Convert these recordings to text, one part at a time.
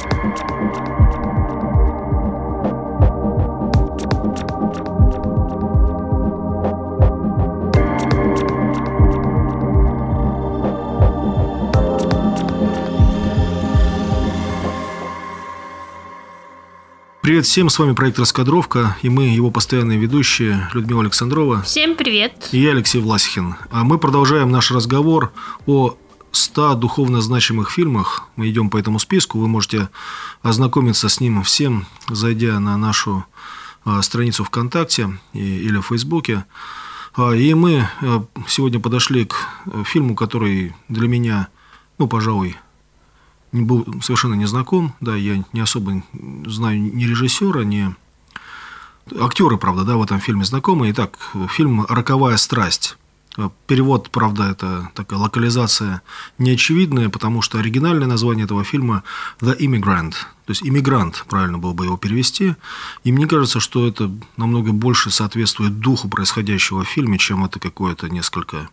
Привет всем, с вами проект «Раскадровка», и мы, его постоянные ведущие, Людмила Александрова. Всем привет. И я, Алексей Власихин. А мы продолжаем наш разговор о 100 духовно значимых фильмах. Мы идем по этому списку, вы можете ознакомиться с ним всем, зайдя на нашу страницу ВКонтакте или в Фейсбуке. И мы сегодня подошли к фильму, который для меня, пожалуй, был совершенно не знаком, да, я не особо знаю ни режиссера, ни актеры, правда, да, в этом фильме знакомы. Итак, фильм «Роковая страсть». Перевод, правда, это такая локализация неочевидная, потому что оригинальное название этого фильма «The Immigrant», то есть «Иммигрант», правильно было бы его перевести. И мне кажется, что это намного больше соответствует духу происходящего в фильме, чем это какое-то несколько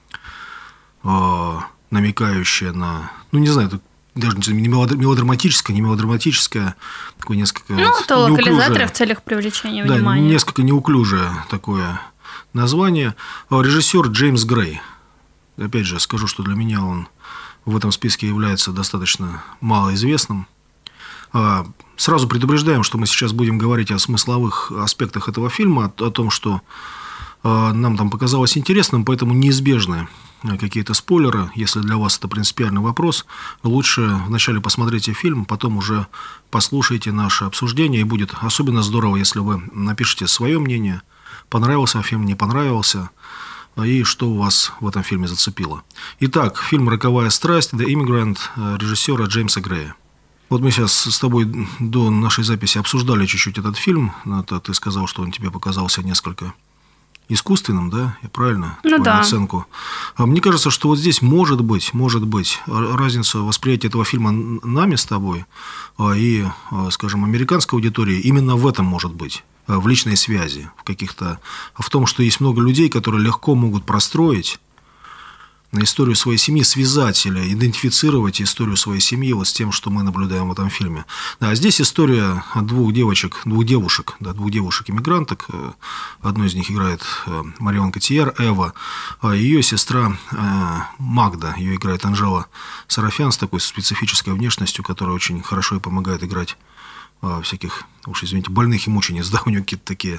намекающее на, не знаю, это даже не мелодраматическое, такое несколько это локализаторы в целях привлечения внимания. Да, несколько неуклюжее такое название. Режиссер Джеймс Грей. Опять же, скажу, что для меня он в этом списке является достаточно малоизвестным. Сразу предупреждаем, что мы сейчас будем говорить о смысловых аспектах этого фильма, о том, что нам там показалось интересным, поэтому неизбежны какие-то спойлеры. Если для вас это принципиальный вопрос, лучше вначале посмотрите фильм, потом уже послушайте наше обсуждение, и будет особенно здорово, если вы напишите свое мнение, понравился фильм, не понравился, и что у вас в этом фильме зацепило. Итак, фильм «Роковая страсть», «The Immigrant» режиссера Джеймса Грея. Вот мы сейчас с тобой до нашей записи обсуждали чуть-чуть этот фильм. Ты сказал, что он тебе показался несколько искусственным, да? Я правильно твою оценку? Мне кажется, что вот здесь может быть разница восприятия этого фильма нами с тобой и, скажем, американской аудитории именно в этом может быть, в личной связи, в том, что есть много людей, которые легко могут простроить на историю своей семьи, связать или идентифицировать историю своей семьи вот с тем, что мы наблюдаем в этом фильме. Да, здесь история двух девушек-иммигранток. Одну из них играет Марион Котийяр, Эва, а ее сестра Магда, ее играет Анжела Сарафян с такой специфической внешностью, которая очень хорошо и помогает играть всяких, больных и мучениц, да, у нее какие-то такие,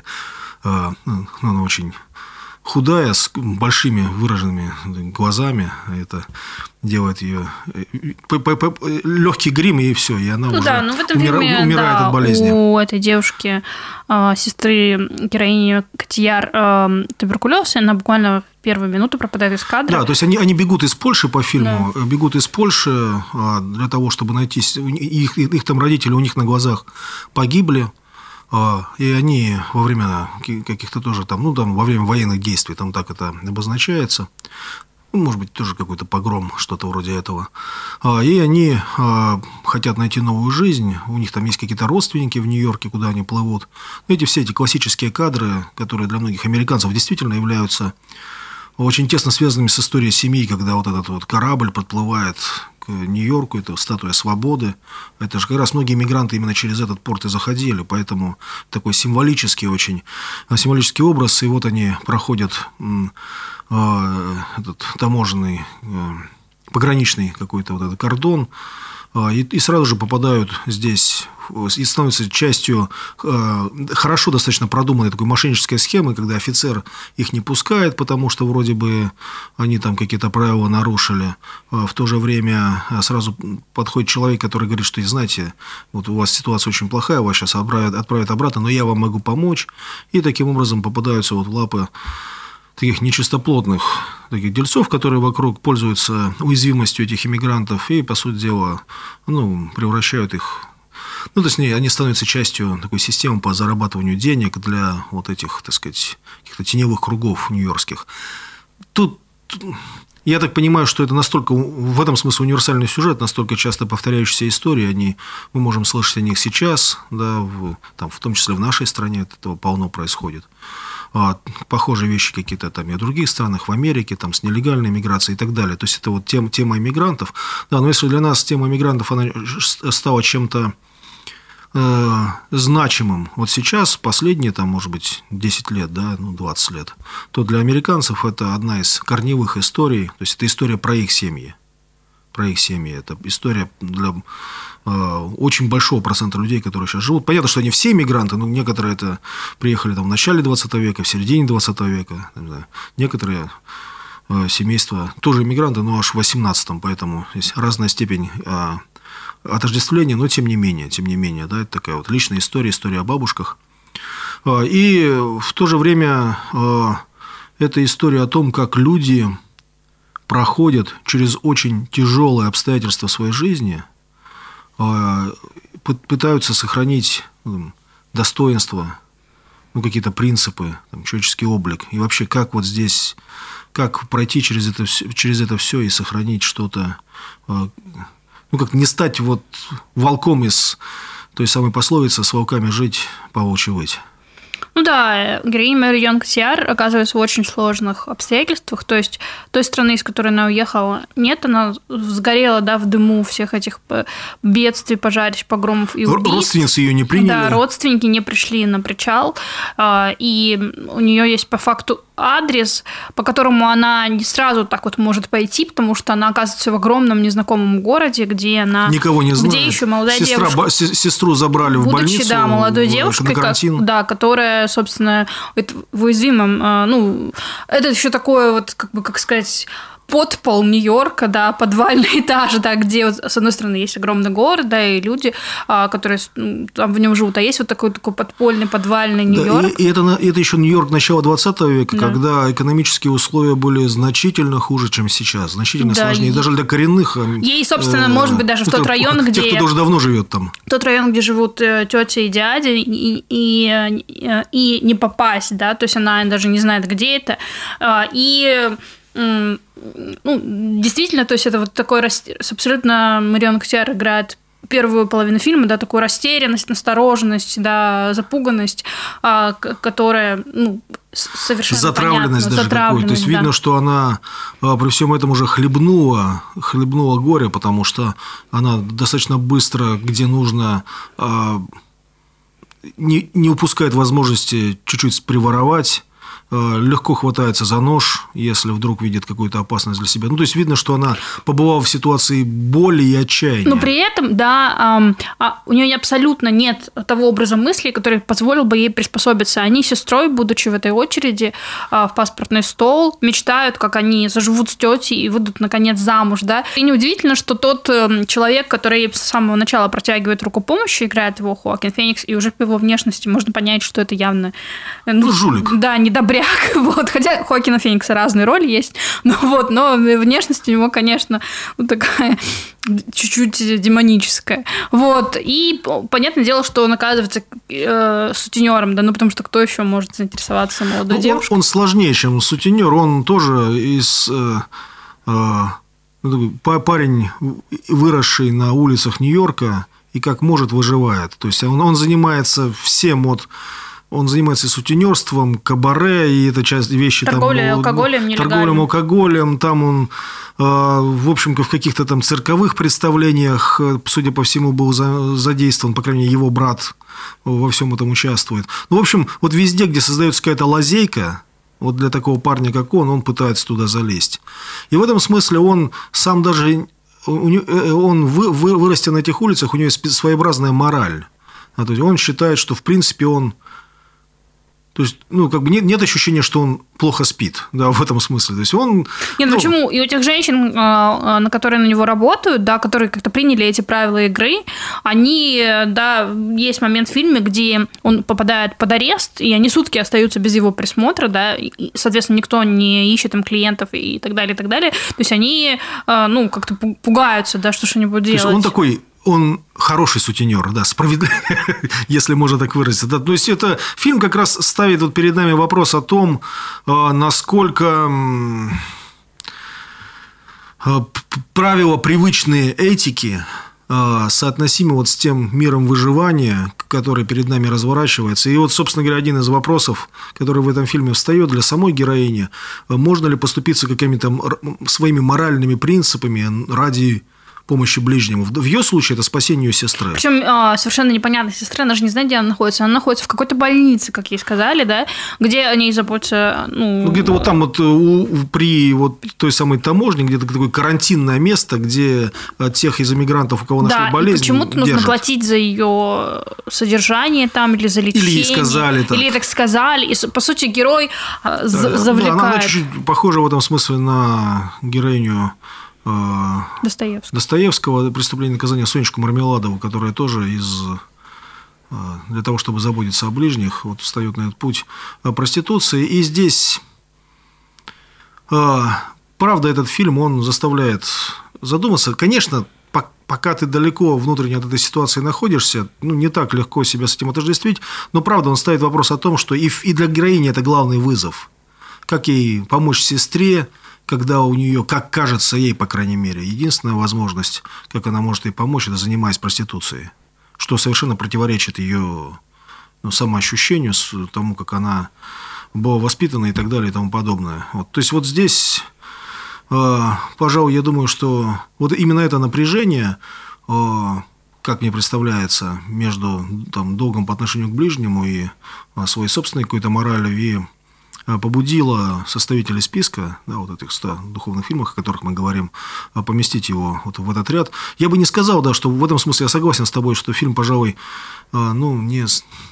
она очень худая, с большими выраженными глазами, это делает ее легкий грим, и все, и она уже в этом фильме, умирает от болезни. У этой девушки, сестры героини Котийяр, туберкулез, и она буквально в первую минуту пропадает из кадра. Да, то есть они бегут из Польши по фильму, бегут из Польши для того, чтобы найти их там родители у них на глазах погибли. И они во время каких-то тоже во время военных действий, там так это обозначается, может быть, тоже какой-то погром, что-то вроде этого. И они хотят найти новую жизнь, у них там есть какие-то родственники в Нью-Йорке, куда они плывут. Все эти классические кадры, которые для многих американцев действительно являются очень тесно связанными с историей семьи, когда вот этот вот корабль подплывает к Нью-Йорку, это статуя свободы. Это же как раз многие мигранты именно через этот порт и заходили, поэтому такой символический образ, и вот они проходят этот таможенный, пограничный какой-то вот этот кордон, и сразу же попадают здесь и становятся частью хорошо достаточно продуманной такой мошеннической схемы, когда офицер их не пускает, потому что вроде бы они там какие-то правила нарушили. В то же время сразу подходит человек, который говорит, что, знаете, вот у вас ситуация очень плохая, вас сейчас отправят обратно, но я вам могу помочь. И таким образом попадаются вот в лапы таких нечистоплотных таких дельцов, которые вокруг пользуются уязвимостью этих иммигрантов и, по сути дела, превращают их. То есть они становятся частью такой системы по зарабатыванию денег для вот этих, так сказать, каких-то теневых кругов нью-йоркских. Тут я так понимаю, что это настолько, в этом смысле универсальный сюжет, настолько часто повторяющиеся истории, мы можем слышать о них сейчас, да, в том числе в нашей стране этого полно происходит. похожие вещи какие-то там и в других странах, в Америке, там, с нелегальной миграцией и так далее. То есть это вот тема иммигрантов. Да, но если для нас тема иммигрантов она стала чем-то значимым вот сейчас, последние, там, может быть, 10 лет, да, 20 лет, то для американцев это одна из корневых историй, то есть это история про их семьи. Про их семьи. Это история для очень большого процента людей, которые сейчас живут. Понятно, что они все мигранты, но некоторые это приехали там, в начале 20 века, в середине 20 века. Некоторые семейства тоже иммигранты, но аж в 18-м, поэтому есть разная степень отождествления, но тем не менее, да, это такая вот личная история о бабушках. И в то же время это история о том, как люди проходят через очень тяжелые обстоятельства своей жизни, пытаются сохранить достоинство, какие-то принципы, человеческий облик. И вообще, как вот здесь, как пройти через это все и сохранить что-то, как не стать вот волком из той самой пословицы «с волками жить, по волчьи выть». Ну да, героиня Марион Котийяр оказывается в очень сложных обстоятельствах. То есть той страны, из которой она уехала, нет, она сгорела, да, в дыму всех этих бедствий, пожарищ, погромов и убийств. Родственницы ее не приняли. Да, родственники не пришли на причал, и у нее есть по факту адрес, по которому она не сразу так вот может пойти, потому что она оказывается в огромном незнакомом городе, где она... Никого не знает. Где еще молодая девушка. Сестру забрали в больницу. Будучи, да, молодой девушкой, которая, собственно, в уязвимом... это еще такое вот, как сказать... подпол Нью-Йорка, да, подвальный этаж, да, где, вот, с одной стороны, есть огромный город, да, и люди, которые там в нем живут, а есть вот такой подпольный, подвальный Нью-Йорк. Да, и это еще Нью-Йорк начала 20 века, да. Когда экономические условия были значительно хуже, чем сейчас, значительно сложнее, даже для коренных. Ей, собственно, может быть, даже в тот район, где... Тех, кто уже давно живет там. Тот район, где живут тетя и дядя, и не попасть, да, то есть она даже не знает, где это, и... действительно, то есть это вот такой абсолютно Марион Котийяр играет первую половину фильма, да, такую растерянность, настороженность, да, запуганность, которая, совершенно затравленность понятна. Даже такой. То есть да. видно, что она при всем этом уже хлебнула горе, потому что она достаточно быстро, где нужно, не упускает возможности чуть-чуть приворовать, легко хватается за нож, если вдруг видит какую-то опасность для себя. То есть видно, что она побывала в ситуации боли и отчаяния. Но при этом, да, у нее абсолютно нет того образа мысли, который позволил бы ей приспособиться. Они с сестрой, будучи в этой очереди в паспортный стол, мечтают, как они заживут с тетей и выйдут наконец замуж, да. И неудивительно, что тот человек, который с самого начала протягивает руку помощи, играет его Хоакин Феникс, и уже по его внешности можно понять, что это явно жулик. Да, недобряк. Вот. Хотя у Хоакина Феникса разные роли есть, но внешность у него, конечно, такая чуть-чуть демоническая. Вот. И понятное дело, что он оказывается сутенером, да, потому что кто еще может заинтересоваться молодой девушкой? Он сложнее, чем сутенер, он тоже парень, выросший на улицах Нью-Йорка и как может выживает. То есть он занимается всем от... Он занимается сутенерством, кабаре, и это часть вещи... Торговлей алкоголем нелегальным. Там он, в общем, в каких-то там цирковых представлениях, судя по всему, был задействован, по крайней мере, его брат во всем этом участвует. В общем, вот везде, где создается какая-то лазейка, вот для такого парня, как он пытается туда залезть. И в этом смысле он сам даже... Он, вырастя на этих улицах, у него есть своеобразная мораль. То есть он считает, что, в принципе, он... То есть, нет ощущения, что он плохо спит, да, в этом смысле. То есть он... Нет, почему? И у тех женщин, которые на него работают, да, которые как-то приняли эти правила игры, они, да, есть момент в фильме, где он попадает под арест, и они сутки остаются без его присмотра, да, и, соответственно, никто не ищет им клиентов и так далее, и так далее. То есть они, как-то пугаются, да, что ж они будут делать. То есть он такой... Он хороший сутенер, да, справедливый, если можно так выразиться. Да, то есть это фильм как раз ставит вот перед нами вопрос о том, насколько правила привычные этики соотносимы вот с тем миром выживания, который перед нами разворачивается. И вот, собственно говоря, один из вопросов, который в этом фильме встает для самой героини, можно ли поступиться какими-то своими моральными принципами ради помощи ближнему. В ее случае это спасение ее сестры. Причем совершенно непонятно сестры, она же не знает, где она находится. Она находится в какой-то больнице, как ей сказали, да, где о ней заботятся. Где-то вот там вот при вот той самой таможне, где-то такое карантинное место, где тех из иммигрантов, у кого нашли болезнь, почему-то нужно платить за ее содержание там или за лечение. Или ей сказали так. Или ей так сказали. И, по сути, герой завлекает. Да, она чуть-чуть похожа в этом смысле на героиню Достоевского «Преступление и наказание» Сонечку Мармеладову, которая тоже для того, чтобы заботиться о ближних, вот встает на этот путь проституции. И здесь, правда, этот фильм, он заставляет задуматься. Конечно, пока ты далеко внутренне от этой ситуации находишься, не так легко себя с этим отождествить, но, правда, он ставит вопрос о том, что и для героини это главный вызов. Как ей помочь сестре, когда у нее, как кажется ей, по крайней мере, единственная возможность, как она может ей помочь, это занимаясь проституцией, что совершенно противоречит ее самоощущению, тому, как она была воспитана и так далее и тому подобное. Вот. То есть, вот здесь, пожалуй, я думаю, что вот именно это напряжение, как мне представляется, между долгом по отношению к ближнему и своей собственной какой-то моралью и побудило составителей списка, да, вот этих 100 духовных фильмов, о которых мы говорим, поместить его вот в этот ряд. Я бы не сказал, да, что в этом смысле я согласен с тобой, что фильм, пожалуй, не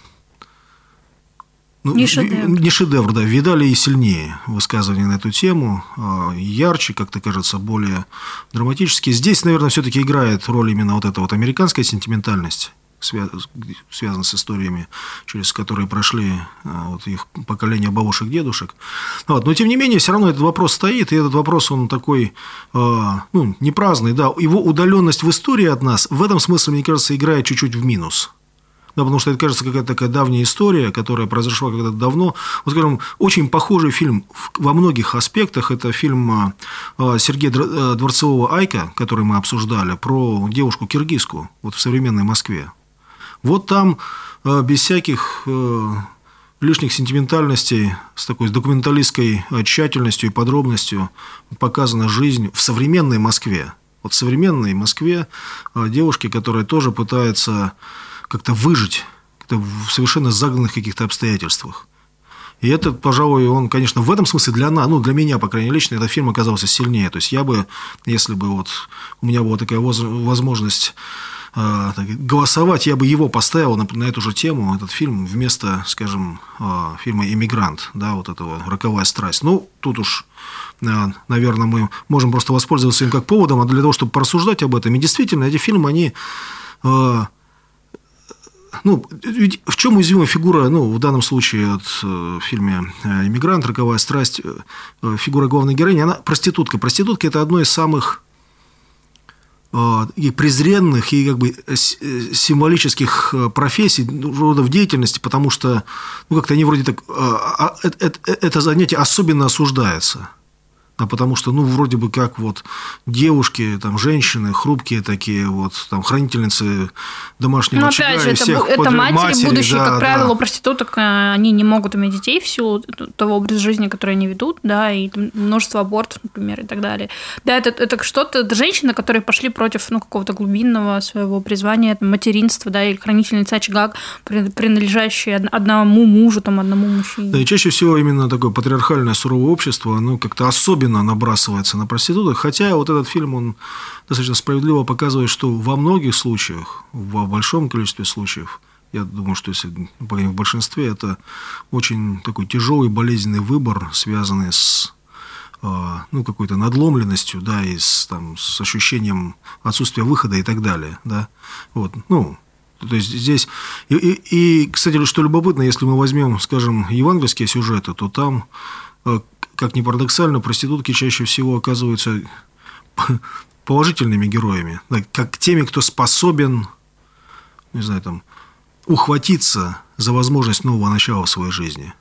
шедевр, да, видали и сильнее высказывания на эту тему, ярче, как-то кажется, более драматически. Здесь, наверное, все-таки играет роль именно вот эта вот американская сентиментальность, связано с историями, через которые прошли вот их поколения бабушек, дедушек. Вот. Но, тем не менее, все равно этот вопрос стоит, и этот вопрос, он такой, не праздный, да, его удаленность в истории от нас в этом смысле, мне кажется, играет чуть-чуть в минус. Да, потому что это, кажется, какая-то такая давняя история, которая произошла когда-то давно. Вот, скажем, очень похожий фильм во многих аспектах. Это фильм Сергея Дворцового «Айка», который мы обсуждали, про девушку-киргизку вот в современной Москве. Вот там без всяких лишних сентиментальностей, с такой документалистской тщательностью и подробностью показана жизнь в современной Москве. Вот в современной Москве девушки, которая тоже пытается как-то выжить в совершенно загнанных каких-то обстоятельствах. И это, пожалуй, он, конечно, в этом смысле для меня, по крайней мере, лично, этот фильм оказался сильнее. То есть я бы, если бы вот у меня была такая возможность голосовать, я бы его поставил на эту же тему, этот фильм, вместо, скажем, фильма «Эмигрант», да, вот этого «Роковая страсть». Тут уж, наверное, мы можем просто воспользоваться им как поводом для того, чтобы порассуждать об этом. И действительно, эти фильмы, они... в чем уязвима фигура, в данном случае в фильме «Эмигрант», «Роковая страсть», фигура главной героини, она проститутка. Проститутка – это одно из самых и презренных, и как бы символических профессий, родов деятельности, потому что как-то они вроде так... Это занятие особенно осуждается. Потому что, вроде бы как вот девушки, там, женщины, хрупкие такие, вот, там, хранительницы домашнего очага. Опять же, это матери будущие, да, как правило, у проституток они не могут иметь детей в силу того образа жизни, который они ведут, да, и там множество абортов, например, и так далее. Да, это что-то, это женщины, которые пошли против, какого-то глубинного своего призвания, материнства, да, или хранительница очага, принадлежащие одному мужу, там, одному мужчине. Да, и чаще всего именно такое патриархальное суровое общество, оно как-то особенно набрасывается на проституток, хотя вот этот фильм, он достаточно справедливо показывает, что во многих случаях, в большом количестве случаев, я думаю, что если в большинстве, это очень такой тяжелый болезненный выбор, связанный с какой-то надломленностью, да, и с ощущением отсутствия выхода и так далее, да, вот, то есть здесь... И, кстати, что любопытно, если мы возьмем, скажем, евангельские сюжеты, то там, как ни парадоксально, проститутки чаще всего оказываются положительными героями, да, как теми, кто способен, ухватиться за возможность нового начала в своей жизни,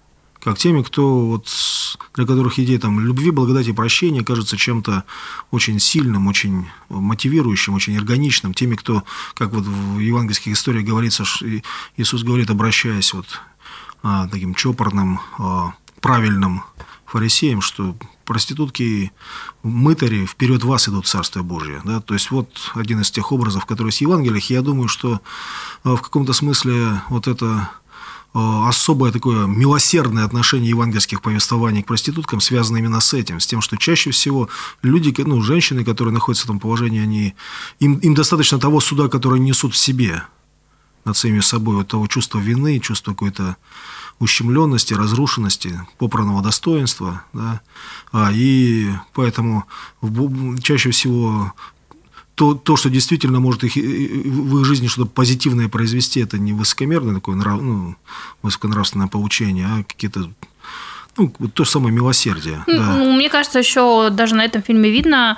как теми, кто вот, для которых идея там, любви, благодати и прощения кажется чем-то очень сильным, очень мотивирующим, очень органичным. Теми, кто, как вот в евангельских историях говорится, Иисус говорит, обращаясь вот таким чопорным, правильным фарисеям, что проститутки и мытари вперед вас идут в Царствие Божие. Да? То есть вот один из тех образов, которые есть в Евангелиях. Я думаю, что в каком-то смысле вот это особое такое милосердное отношение евангельских повествований к проституткам связано именно с этим, с тем, что чаще всего люди, женщины, которые находятся в этом положении, им достаточно того суда, который несут в себе над самими собой, вот того чувства вины, чувства какой-то ущемленности, разрушенности, попранного достоинства. Да? И поэтому чаще всего то, что действительно может в их жизни что-то позитивное произвести, это не высокомерное такое высоконравственное поучение, а какие-то то же самое милосердие. Да. Мне кажется, еще даже на этом фильме видно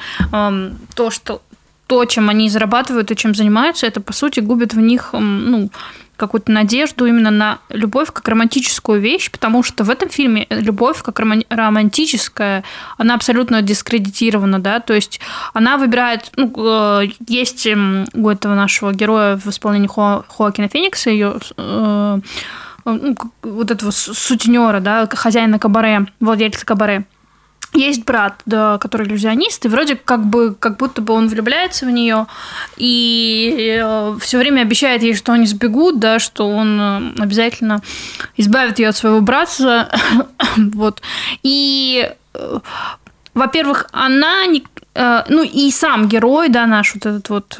то, чем они зарабатывают и чем занимаются, это, по сути, губит в них какую-то надежду именно на любовь как романтическую вещь, потому что в этом фильме любовь как романтическая, она абсолютно дискредитирована, да, то есть она выбирает, есть у этого нашего героя в исполнении Хоакина Феникса, ее вот этого сутенера, да, хозяина кабаре, владельца кабаре. Есть брат, да, который иллюзионист, и вроде как будто бы он влюбляется в нее и все время обещает ей, что они сбегут, да, что он обязательно избавит ее от своего братца. Вот. И, во-первых, она и сам герой, да, наш вот этот вот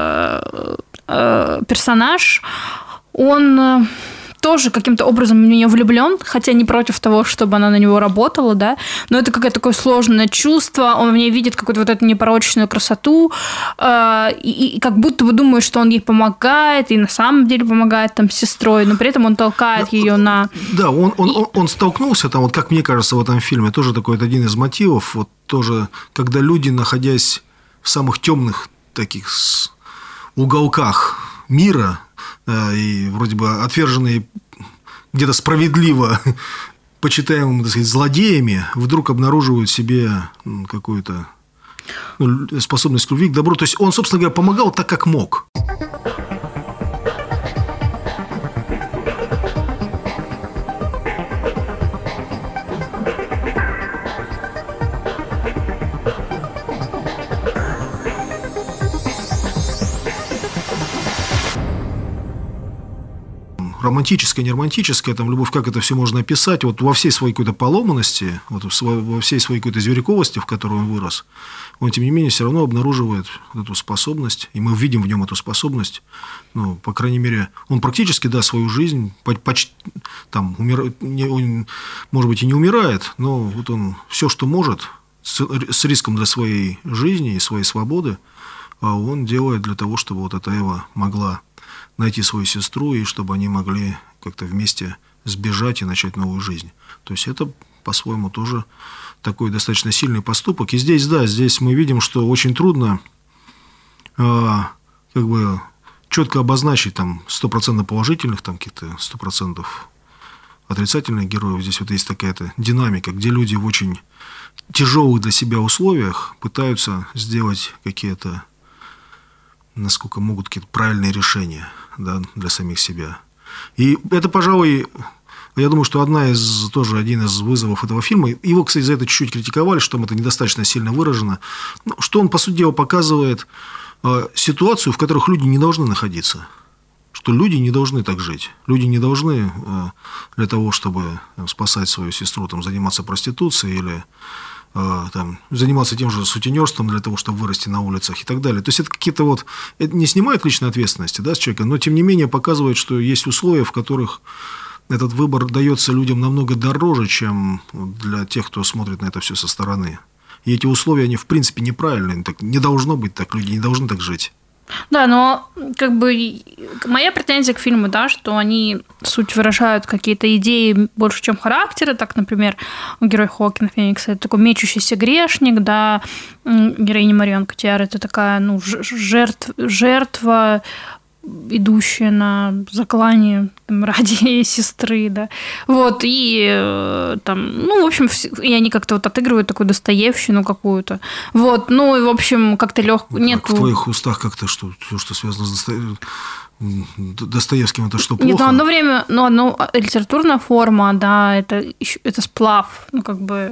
персонаж, он тоже каким-то образом в нее влюблен, хотя не против того, чтобы она на него работала, да, но это какое-то такое сложное чувство, он в ней видит какую-то вот эту непорочную красоту, и как будто бы думает, что он ей помогает, и на самом деле помогает там с сестрой, но при этом он толкает ее на... Да, он столкнулся там, вот как мне кажется, в этом фильме, тоже такой один из мотивов, вот тоже, когда люди, находясь в самых темных таких уголках мира, и вроде бы отверженные где-то справедливо почитаемыми, так сказать, злодеями, вдруг обнаруживают в себе какую-то способность к любви, к добру. То есть он, собственно говоря, помогал так, как мог. Романтическая, неромантическая, там, любовь, как это все можно описать, вот во всей своей какой-то поломанности, вот во всей своей какой-то зверяковости, в которой он вырос, он, тем не менее, все равно обнаруживает эту способность, и мы видим в нем эту способность, по крайней мере, он практически, да, свою жизнь, почти, там, он, может быть, и не умирает, но вот он все, что может, с риском для своей жизни и своей свободы, он делает для того, чтобы вот эта Эва могла найти свою сестру, и чтобы они могли как-то вместе сбежать и начать новую жизнь. То есть это, по-своему, тоже такой достаточно сильный поступок. И здесь, да, здесь мы видим, что очень трудно четко обозначить там 100% положительных, там каких-то 100% отрицательных героев. Здесь вот есть такая-то динамика, где люди в очень тяжелых для себя условиях пытаются сделать какие-то, насколько могут, какие-то правильные решения, да, для самих себя. И это, пожалуй, я думаю, что один из вызовов этого фильма. Его, кстати, за это чуть-чуть критиковали, что там это недостаточно сильно выражено. Что он, по сути дела, показывает ситуацию, в которых люди не должны находиться. Что люди не должны так жить. Люди не должны для того, чтобы спасать свою сестру, там, заниматься проституцией или заниматься тем же сутенерством для того, чтобы вырасти на улицах и так далее. То есть это какие-то вот... Это не снимает личной ответственности, да, с человека, но тем не менее показывает, что есть условия, в которых этот выбор дается людям намного дороже, чем для тех, кто смотрит на это все со стороны. И эти условия, они в принципе неправильные. Так не должно быть так, люди не должны так жить. Да, но как бы моя претензия к фильму, да, что они суть выражают какие-то идеи больше, чем характеры. Так, например, герой Хоакина Феникса – это такой мечущийся грешник, да, героиня Марион Котийяр – это такая, жертва идущая на заклание там, ради сестры, да. Вот, и там, ну, в общем, и они как-то вот отыгрывают такую достоевщину какую-то. Вот, ну, и, в общем, как-то легко... Нет, в твоих устах как-то что связано с Достоевским, это что, плохо? Нет, одно время, литературная форма, да, это сплав, ну, как бы,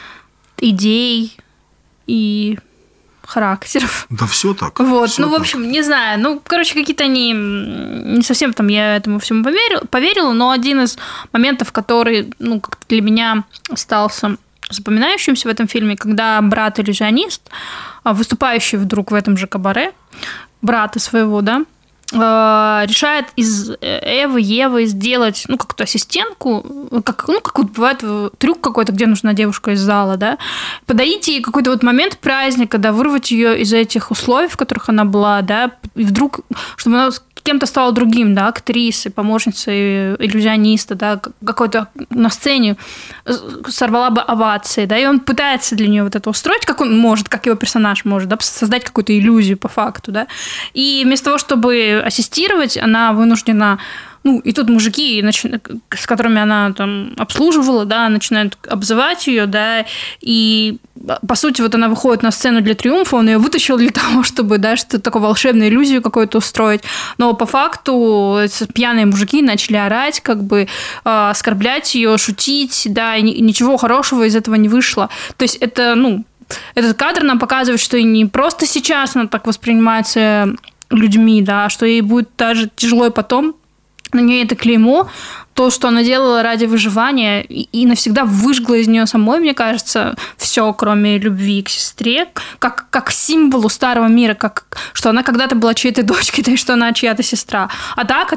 идей и характеров. Да все так. Вот, всё ну, в так. общем, не знаю, ну, короче, какие-то они, не совсем там я этому всему поверила, но один из моментов, который, ну, как-то для меня остался запоминающимся в этом фильме, когда брат-иллюзионист, выступающий вдруг в этом же кабаре, брата своего, да, решает из Евы сделать, ну, как-то ассистентку, как вот бывает трюк какой-то, где нужна девушка из зала, да, подарить ей какой-то вот момент праздника, да, вырвать ее из этих условий, в которых она была, да, и вдруг, чтобы она кем-то стала другим, да, актрисой, помощницей иллюзиониста, да, какой-то на сцене сорвала бы овации, да, и он пытается для нее вот это устроить, как он может, как его персонаж может, да, создать какую-то иллюзию по факту, да, и вместо того, чтобы ассистировать, она вынуждена, ну, и тут мужики, с которыми она там обслуживала, да, начинают обзывать ее, да, и, по сути, вот она выходит на сцену для триумфа, он ее вытащил для того, чтобы, да, что-то такое волшебную иллюзию какую-то устроить, но по факту пьяные мужики начали орать, как бы оскорблять ее, шутить, да, и ничего хорошего из этого не вышло. То есть это, ну, этот кадр нам показывает, что и не просто сейчас она так воспринимается людьми, да, что ей будет даже тяжело и потом. На нее это клеймо, то, что она делала ради выживания, и навсегда выжгла из нее самой, мне кажется, все, кроме любви к сестре, как символу старого мира, что она когда-то была чьей-то дочкой, да и что она чья-то сестра. А так,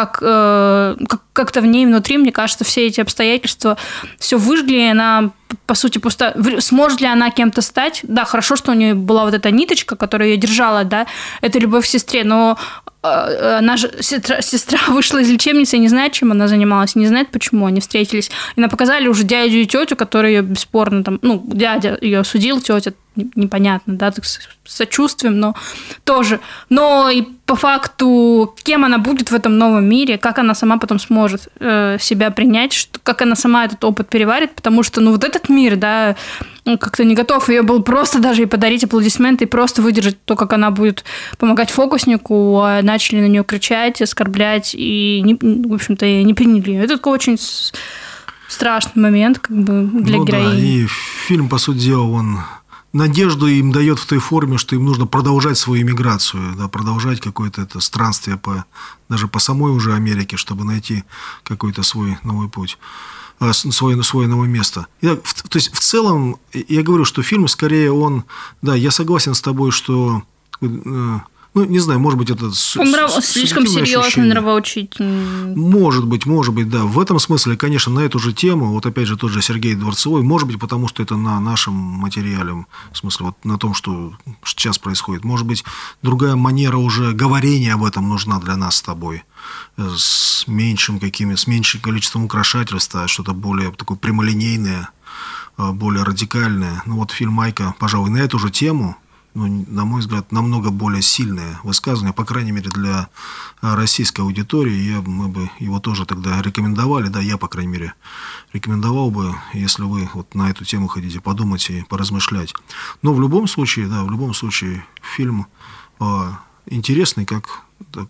как-то в ней внутри, мне кажется, все эти обстоятельства все выжгли, и она, по сути, пуста. Сможет ли она кем-то стать? Да, хорошо, что у нее была вот эта ниточка, которая ее держала, да, это любовь к сестре, но она же, сестра вышла из лечебницы и не знает, чем она занималась, не знает, почему они встретились. И нам показали уже дядю и тетю, которые ее бесспорно там, ну, дядя ее осудил, тетя непонятно, да, так с сочувствием, но тоже. Но и по факту, кем она будет в этом новом мире, как она сама потом сможет себя принять, как она сама этот опыт переварит, потому что, ну, вот этот мир, да, как-то не готов ее был просто даже и подарить аплодисменты, и просто выдержать то, как она будет помогать фокуснику, а начали на нее кричать, оскорблять, и, в общем-то, не приняли ее. Это такой очень страшный момент, как бы, для героини. Да, и фильм, по сути дела, он надежду им дает в той форме, что им нужно продолжать свою эмиграцию, да, продолжать какое-то это странствие даже по самой уже Америке, чтобы найти какой-то свой новый путь, свое новое место. Итак, то есть, в целом, я говорю, что фильм, скорее, да, я согласен с тобой, что... Ну, не знаю, может быть, это слишком серьезный, нравоучительный. Может быть, да. В этом смысле, конечно, на эту же тему, вот опять же тот же Сергей Дворцевой, может быть, потому что это на нашем материале, в смысле, вот на том, что сейчас происходит. Может быть, другая манера уже говорения об этом нужна для нас с тобой, с меньшим количеством украшательства, что-то более такое прямолинейное, более радикальное. Ну, вот фильм Майка, пожалуй, на эту же тему, ну, на мой взгляд, намного более сильное высказывание, по крайней мере, для российской аудитории. Мы бы его тоже тогда рекомендовали, да, я, по крайней мере, рекомендовал бы, если вы вот на эту тему хотите подумать и поразмышлять. Но в любом случае, фильм интересный, как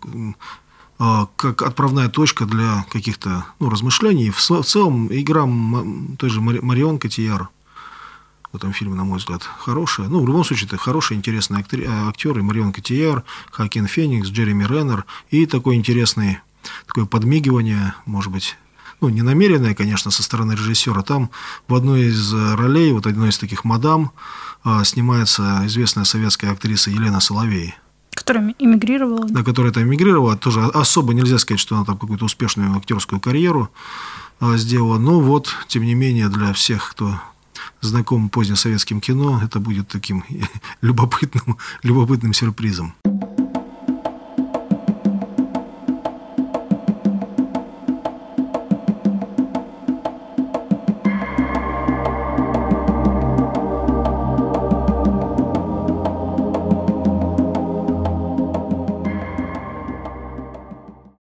отправная точка для каких-то, ну, размышлений. В целом, игра той же Марион Котийяр в этом фильме, на мой взгляд, хорошая. Ну, в любом случае, это хорошие, интересные актеры. Марион Котийяр, Хоакин Феникс, Джереми Реннер. И такое подмигивание, может быть, ну, не намеренное, конечно, со стороны режиссера. Там в одной из ролей, вот одной из таких мадам, снимается известная советская актриса Елена Соловей. Которая эмигрировала. Да, которая там эмигрировала. Тоже особо нельзя сказать, что она там какую-то успешную актерскую карьеру сделала. Но вот, тем не менее, для всех, кто знаком позднесоветским кино, это будет таким любопытным сюрпризом.